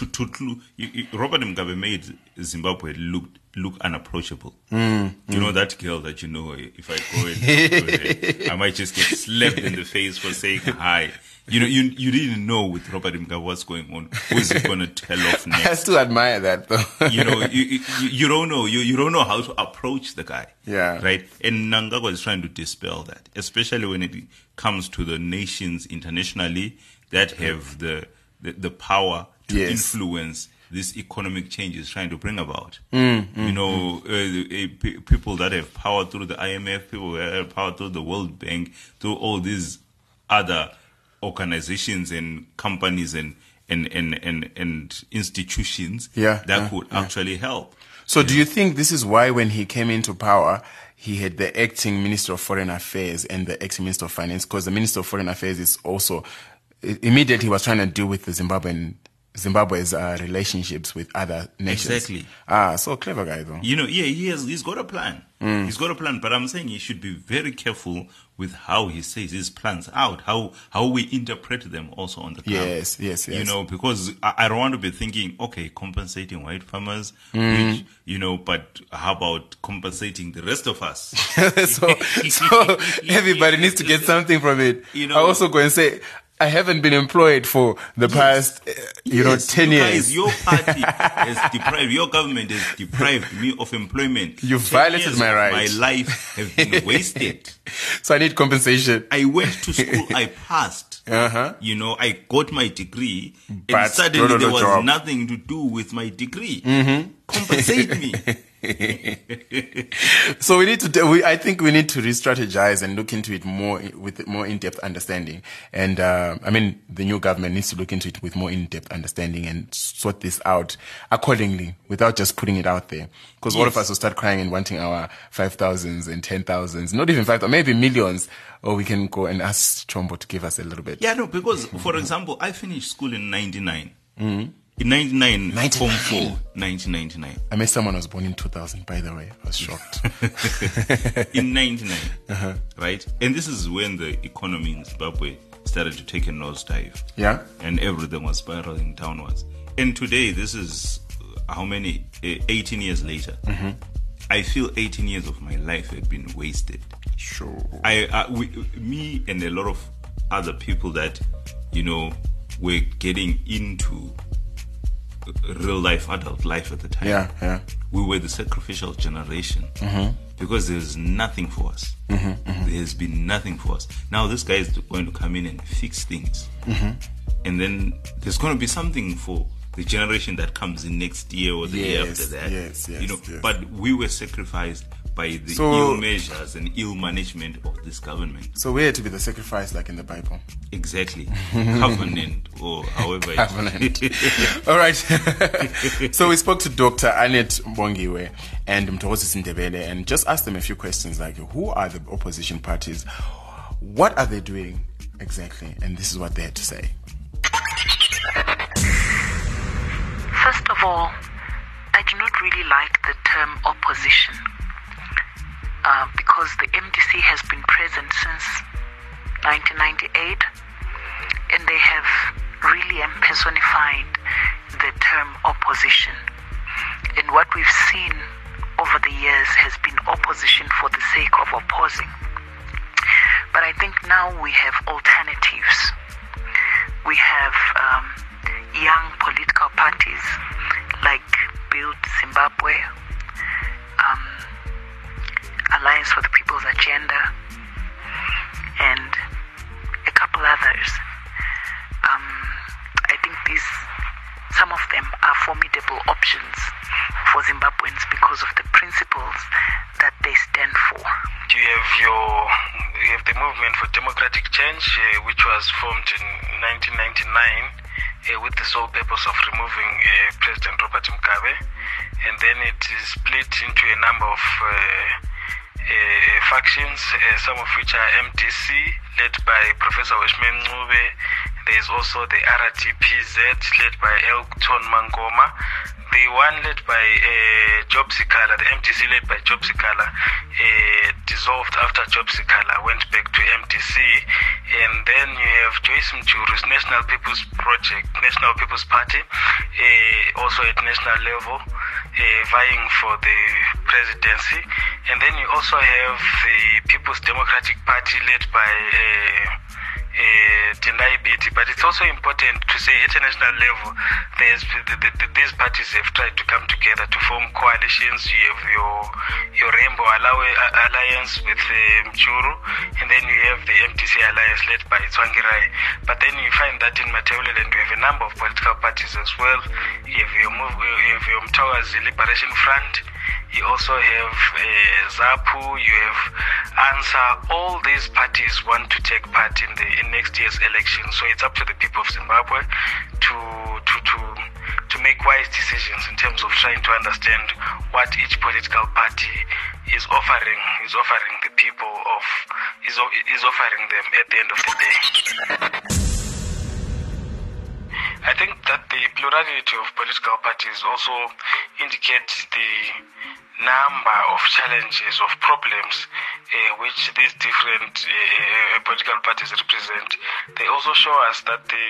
Mugabe made Zimbabwe look unapproachable. You know, that girl that, if I go and I might just get slapped in the face for saying hi. You didn't know with Robert Mugabe what's going on. Who is he going to tell off next? I still admire that, though. You don't know. You don't know how to approach the guy. Yeah. Right? And Mnangagwa is trying to dispel that, especially when it comes to the nations internationally that have the power to influence this economic change is trying to bring about. People that have power through the IMF, people that have power through the World Bank, through all these other organizations and companies and institutions that could actually help. So do you think this is why when he came into power, he had the acting Minister of Foreign Affairs and the acting Minister of Finance? Because the Minister of Foreign Affairs is also, immediately he was trying to deal with the Zimbabwean Zimbabwe's relationships with other nations. Exactly. So clever guy though. You know, yeah, he's got a plan. He's got a plan, but I'm saying he should be very careful with how he says his plans out, how we interpret them also on the ground. Yes. You know, because I don't want to be thinking, okay, compensating white farmers, which, you know, but how about compensating the rest of us? so everybody needs to get something from it. You know, I also go and say, I haven't been employed for the past, 10 years. Guys, your party has deprived, your government has deprived me of employment. You violated my rights. My life has been wasted. So I need compensation. I went to school, I passed. You know, I got my degree, But and suddenly there was job. nothing to do with my degree. Compensate me. So we need to. I think we need to re-strategize and look into it more with more in-depth understanding. And I mean, the new government needs to look into it with more in-depth understanding and sort this out accordingly, without just putting it out there. Because all of us will start crying and wanting our 5,000s and 10,000s, not even 5,000, maybe millions. Or we can go and ask Chombo to give us a little bit. Yeah, no, because for example, I finished school in '99. In 99, Form 4, 1999. I met someone who was born in 2000, by the way. I was shocked. In 99, right? And this is when the economy in Zimbabwe started to take a nosedive. Yeah. And everything was spiraling downwards. And today, this is how many? 18 years later. I feel 18 years of my life have been wasted. Sure. Me and a lot of other people that, you know, were getting into real life, adult life at the time. Yeah. We were the sacrificial generation because there's nothing for us. There's been nothing for us. Now this guy is going to come in and fix things, and then there's going to be something for the generation that comes in next year or the year after that. Yes. But we were sacrificed by the ill measures and ill management of this government. So we had to be the sacrifice like in the Bible. Exactly. Covenant or however Covenant. All right. So we spoke to Dr. Annette Mbongiwe and Mthokozisi Ndebele and just asked them a few questions like, who are the opposition parties? What are they doing exactly? And this is what they had to say. First of all, I do not really like the term opposition. Because the MDC has been present since 1998 and they have really personified the term opposition. And what we've seen over the years has been opposition for the sake of opposing. But I think now we have alternatives. We have young political parties like Build Zimbabwe, Alliance for the People's Agenda, and a couple others. I think some of them are formidable options for Zimbabweans because of the principles that they stand for. You have the Movement for Democratic Change, which was formed in 1999 with the sole purpose of removing President Robert Mugabe, and then it is split into a number of factions, some of which are MDC, led by Professor Weshman Ncube. There is also the RDPZ, led by Elton Mangoma. The one led by Job Sikala, the MDC led by Job Sikala, dissolved after Job Sikala went back to MDC. And then you have Joyce Mjuru's National People's Project, National People's Party, also at national level, vying for the presidency. And then you also have the People's Democratic Party led by Tendai Biti. But it's also important to say at a national level, these parties have tried to come together to form coalitions. You have your Rainbow Alliance with Mchuru, and then you have the MDC Alliance led by Tsvangirai. But then you find that in Matebeleland you have a number of political parties as well. You have your Mtawazi Liberation Front. You also have ZAPU, you have ANSA. All these parties want to take part in next year's election. So it's up to the people of Zimbabwe to make wise decisions in terms of trying to understand what each political party is offering the people is offering them at the end of the day. I think that the plurality of political parties also indicates the number of challenges, of problems which these different political parties represent. They also show us that the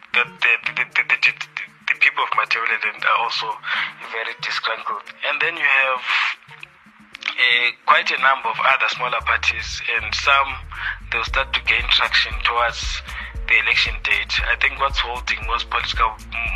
people of Matabeleland are also very disgruntled. And then you have quite a number of other smaller parties, and some they'll start to gain traction towards the election date. I think what's holding most political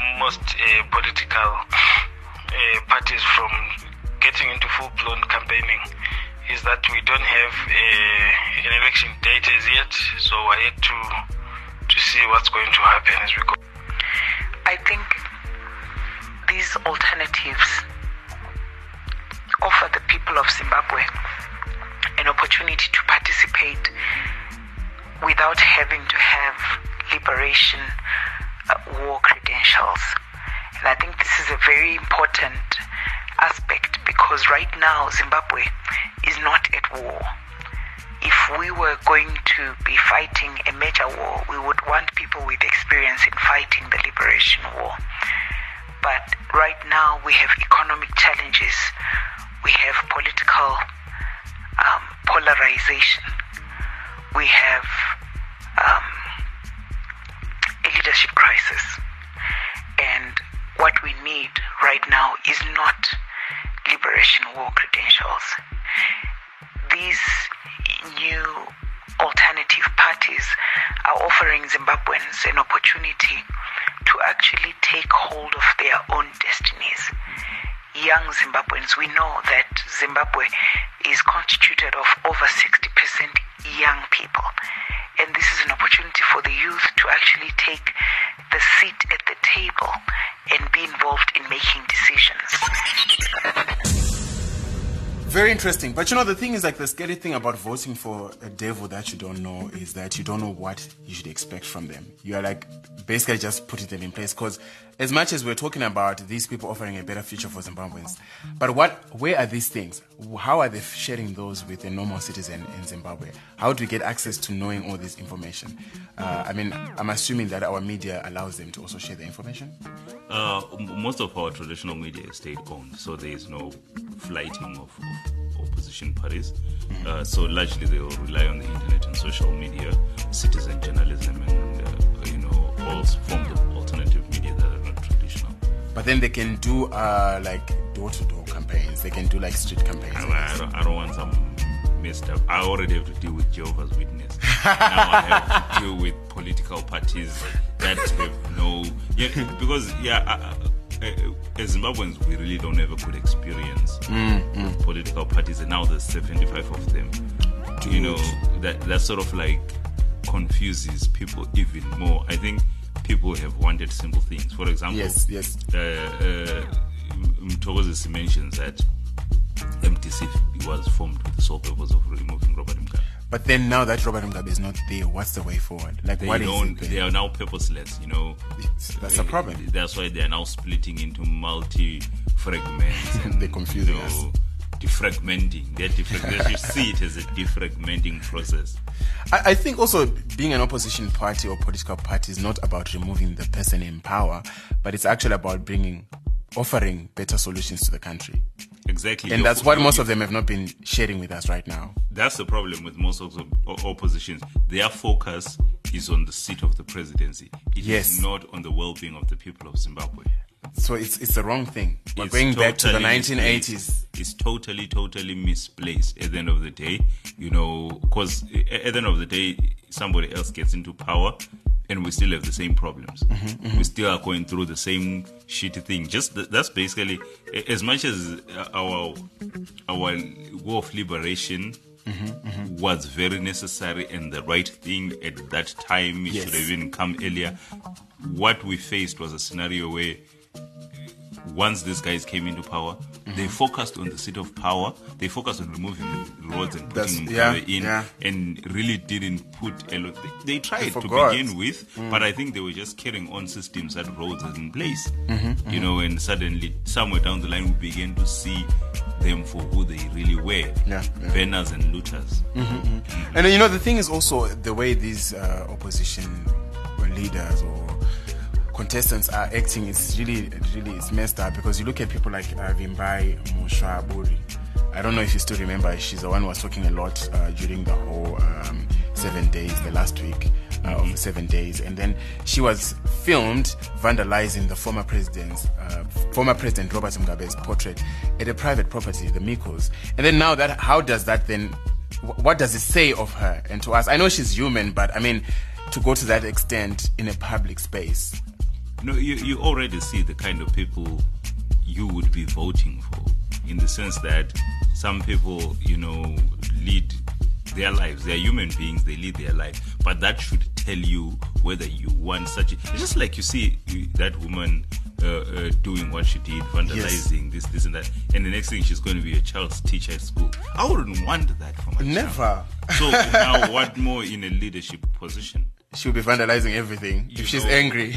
parties from getting into full-blown campaigning is that we don't have an election date as yet, so we're yet to see what's going to happen as we go. I think these alternatives offer the people of Zimbabwe an opportunity to participate without having to have liberation war credentials. And I think this is a very important aspect, because right now Zimbabwe is not at war. If we were going to be fighting a major war, we would want people with experience in fighting the liberation war. But right now we have economic challenges, we have political polarization, we have a leadership crisis. And what we need right now is not liberation war credentials. These new alternative parties are offering Zimbabweans an opportunity to actually take hold of their own destinies. Young Zimbabweans, we know that Zimbabwe is constituted of over 60% young people. And this is an opportunity for the youth to actually take the seat at the table and be involved in making decisions. Very interesting. But the thing is, like, the scary thing about voting for a devil that you don't know is that you don't know what you should expect from them. You are like basically just putting them in place, because as much as we're talking about these people offering a better future for Zimbabweans, but where are these things? How are they sharing those with a normal citizen in Zimbabwe? How do we get access to knowing all this information? I'm assuming that our media allows them to also share the information. Most of our traditional media is state-owned, so there is no flighting of opposition parties. So largely they will rely on the internet and social media, citizen journalism, and all forms of alternative media that are not traditional. But then they can do like door-to-door campaigns. They can do like street campaigns. I don't want some messed up. I already have to deal with Jehovah's Witness. Now I have to deal with political parties that have no... because as Zimbabweans, we really don't have a good experience with political parties, and now there's 75 of them. That sort of like confuses people even more. I think people have wanted simple things. For example, yes. Mtokozisi mentions that MTC was formed with the sole purpose of removing Robert Mugabe. But then now that Robert Mugabe is not there, what's the way forward? Like, they are now purposeless, That's a problem. That's why they are now splitting into multi-fragments. And, they're confusing us. Defragmenting. They should see it as a defragmenting process. I think also being an opposition party or political party is not about removing the person in power, but it's actually about offering better solutions to the country. Exactly. And that's what most of them have not been sharing with us right now. That's the problem with most of the oppositions. Their focus is on the seat of the presidency. It is not on the well-being of the people of Zimbabwe. So it's the wrong thing. We're going back to the 1980s. It's totally misplaced at the end of the day, because at the end of the day, somebody else gets into power and we still have the same problems. We still are going through the same shitty thing. That's basically, as much as our war of liberation was very necessary and the right thing at that time, it should have even come earlier. What we faced was a scenario where once these guys came into power, they focused on the seat of power. They focused on removing roads and putting Mugabe in, and really didn't put a lot. They tried to begin with, but I think they were just carrying on systems that roads are in place. And suddenly, somewhere down the line, we began to see them for who they really were, banners and looters. And the thing is also the way these opposition leaders or contestants are acting, it's really it's messed up, because you look at people like Vimbai Mushwaburi. I don't know if you still remember, she's the one who was talking a lot during the whole 7 days, the last week of 7 days, and then she was filmed vandalizing the former President Robert Mugabe's portrait at a private property, the Mikos. And then now that, how does that then, what does it say of her and to us? I know she's human, but I mean, to go to that extent in a public space. No, you already see the kind of people you would be voting for, in the sense that some people, lead their lives. They are human beings, they lead their life. But that should tell you whether you want such it's just like you see that woman doing what she did, vandalizing, this and that, and the next thing she's going to be a child's teacher at school. I wouldn't want that for my Never. child. So now what more in a leadership position? She'll be vandalizing everything if she's angry.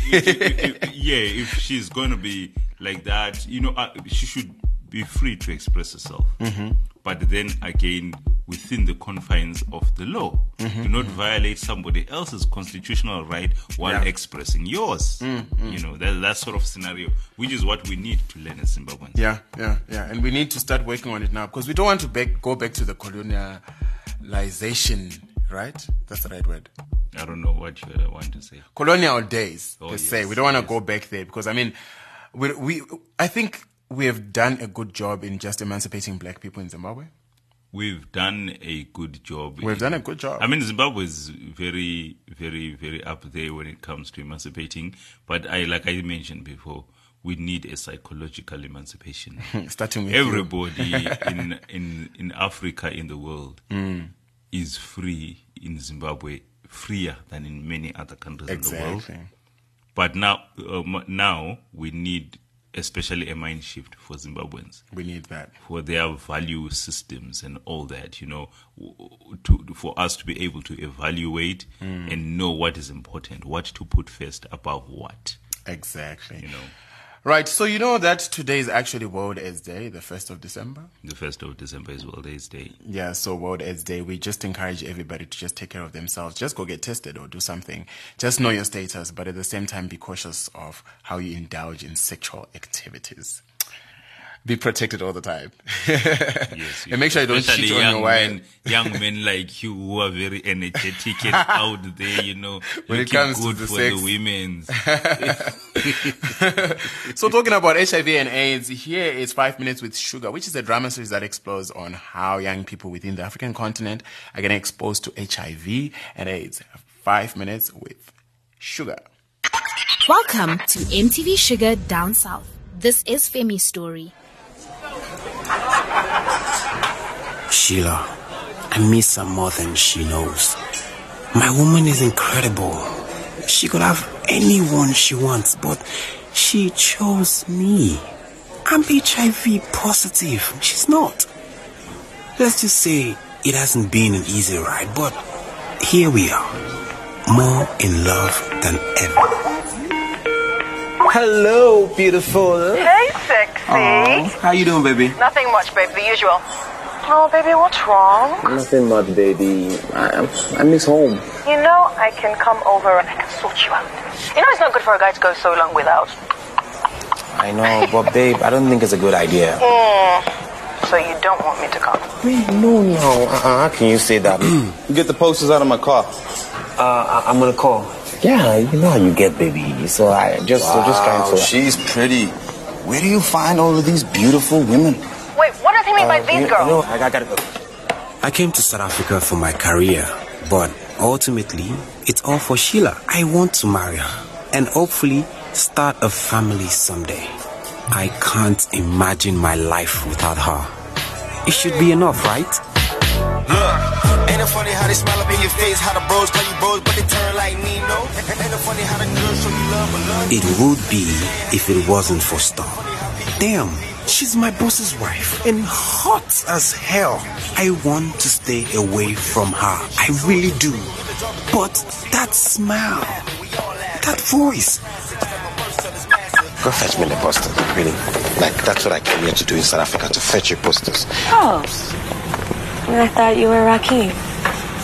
If she's going to be like that, she should be free to express herself. Mm-hmm. But then again, within the confines of the law. Mm-hmm. Do not violate somebody else's constitutional right while expressing yours. Mm-hmm. That sort of scenario, which is what we need to learn as Zimbabweans. Yeah. And we need to start working on it now, because we don't want to go back to the colonialization, right? That's the right word. I don't know what you want to say. Colonial days, say. We don't want to go back there, because, I mean, I think we have done a good job in just emancipating black people in Zimbabwe. We've done a good job. I mean, Zimbabwe is very, very, very up there when it comes to emancipating. But like I mentioned before, we need a psychological emancipation. Starting with everybody in Africa, in the world, is free in Zimbabwe, freer than in many other countries in the world. But now we need especially a mind shift for Zimbabweans. We need that. For their value systems and all that, for us to be able to evaluate and know what is important, what to put first above what. Exactly. Right, so you know that today is actually World AIDS Day, the 1st of December? The 1st of December is World AIDS Day. Yeah, so World AIDS Day, we just encourage everybody to just take care of themselves. Just go get tested or do something. Just know your status, but at the same time, be cautious of how you indulge in sexual activities. Be protected all the time. Yes, and make sure you don't cheat on your wife. Young men like you who are very energetic and out there, when it comes good to the for sex. the women's. So talking about HIV and AIDS, here is 5 Minutes with Sugar, which is a drama series that explores on how young people within the African continent are getting exposed to HIV and AIDS. 5 Minutes with Sugar. Welcome to MTV Sugar Down South. This is Femi's story. Sheila, I miss her more than she knows. My woman is incredible. She could have anyone she wants, but she chose me. I'm HIV positive. She's not. Let's just say it hasn't been an easy ride, but here we are, more in love than ever. Hello, beautiful. Hey, sexy. Aww. How you doing, baby? Nothing much, babe. The usual. Oh, baby, what's wrong? Nothing much, baby. I miss home. I can come over and I can sort you out. It's not good for a guy to go so long without. I know, but babe, I don't think it's a good idea. So you don't want me to come? No. How can you say that? Get the posters out of my car. I'm gonna call. Yeah, you know how you get, baby. So I'm just trying to. She's pretty. Where do you find all of these beautiful women? Wait, what does he mean by these girls? I gotta go. I came to South Africa for my career, but ultimately, it's all for Sheila. I want to marry her and hopefully start a family someday. I can't imagine my life without her. It should be enough, right? Look, ain't it funny how they smile up in your face, how the bros call you bros, but they turn like Nino? Ain't it funny how the girls show you love, but love? It would be if it wasn't for Star. Damn, she's my boss's wife and hot as hell. I want to stay away from her. I really do. But that smile, that voice. Go fetch me the posters, really. Like, that's what I came here to do in South Africa, to fetch your posters. Oh. I thought you were Rakim.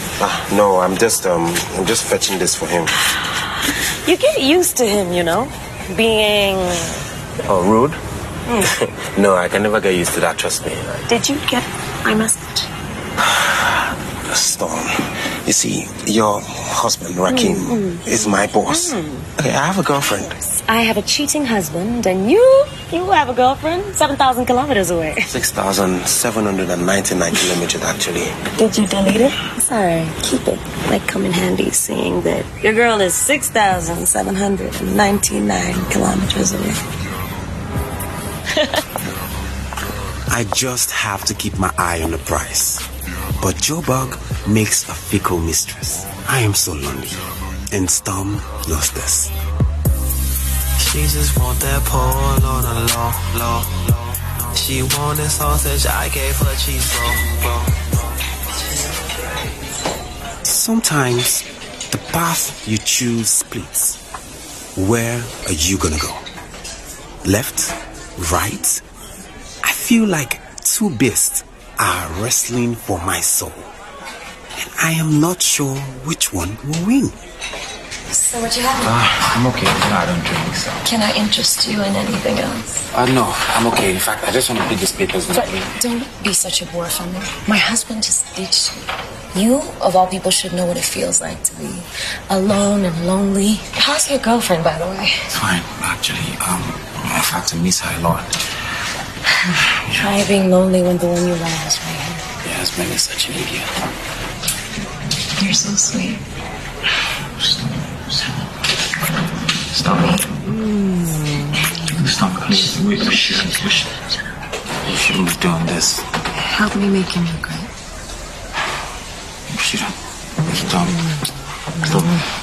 No, I'm just fetching this for him. You get used to him, being... Oh, rude? No, I can never get used to that, trust me. Did you get my message? Storm, you see, your husband, Rakim, is my boss. Okay, I have a girlfriend. I have a cheating husband, and you have a girlfriend 7,000 kilometers away. 6,799 kilometers, actually. Did you delete it? Sorry, keep it. Might come in handy seeing that your girl is 6,799 kilometers away. I just have to keep my eye on the price. But Joburg makes a fickle mistress. I am so lonely. And Storm knows this. She just want that pole on the low. She wanted sausage, I gave her cheese roll. Sometimes the path you choose splits. Where are you gonna go? Left? Right? I feel like two beasts are wrestling for my soul. And I am not sure which one will win. So what you having? I'm okay. No, I don't drink, so. Can I interest you in anything else? No, I'm okay. In fact, I just want to read these papers. But don't be such a bore for me. My husband just ditched me. You, of all people, should know what it feels like to be alone and lonely. How's your girlfriend, by the way? Fine, actually. In fact, I miss her a lot. Try being lonely when the one you love is right here. Your husband is such an idiot. You're so sweet. Stop it. Stop, please. Wait, you shouldn't be doing this. Help me make him regret. You shouldn't. Stop. Stop.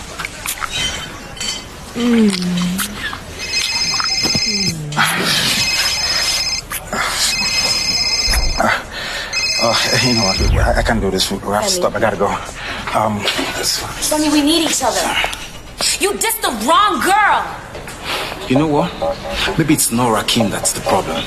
You know what? I can't do this. We have to stop. I gotta go. It's fine. Sonny, we need each other. You dissed the wrong girl. You know what? Maybe it's not Rakim that's the problem.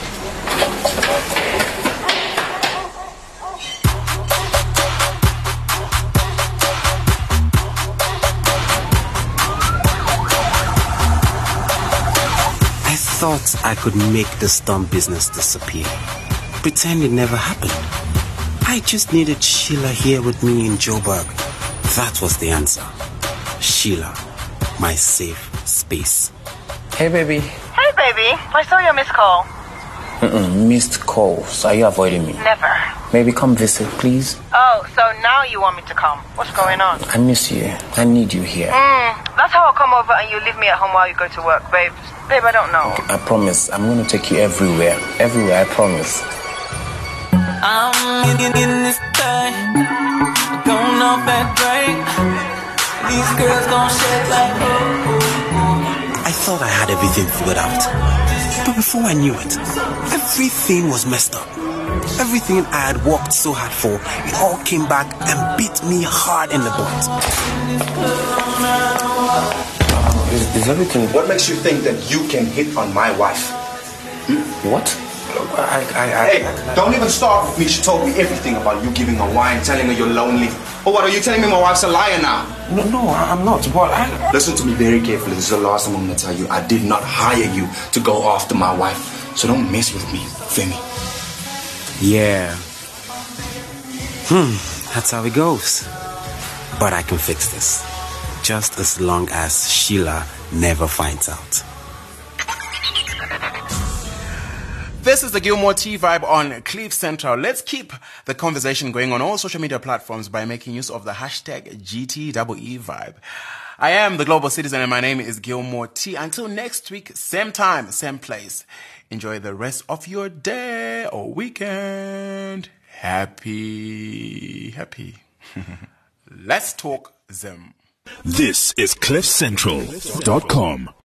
I thought I could make the Storm business disappear. Pretend it never happened. I just needed Sheila here with me in Joburg. That was the answer. Sheila, my safe space. Hey, baby. Hey, baby. I saw your missed call. Missed calls. Are you avoiding me? Never. Maybe come visit, please. Oh, so now you want me to come. What's going on? I miss you. I need you here. That's how I'll come over and you leave me at home while you go to work, babe. Babe, I don't know. Okay, I promise. I'm going to take you everywhere. Everywhere, I promise. I'm in this thing, going off that drink. These girls gon' shake like I thought I had everything figured out. But before I knew it, everything was messed up. Everything I had worked so hard for, it all came back and beat me hard in the butt. Is everything... What makes you think that you can hit on my wife? What? Hey, don't even start with me. She told me everything about you giving her wine, telling her you're lonely. Oh, what, are you telling me my wife's a liar now? No, I'm not. What? Listen to me very carefully. This is the last time I'm going to tell you. I did not hire you to go after my wife. So don't mess with me, Femi. Yeah. That's how it goes. But I can fix this. Just as long as Sheila never finds out. This is the Gilmore T Vibe on Cliff Central. Let's keep the conversation going on all social media platforms by making use of the hashtag GTEE Vibe. I am the Global Citizen and my name is Gilmore T. Until next week, same time, same place. Enjoy the rest of your day or weekend. Happy. Let's talk Zim. This is CliffCentral.com.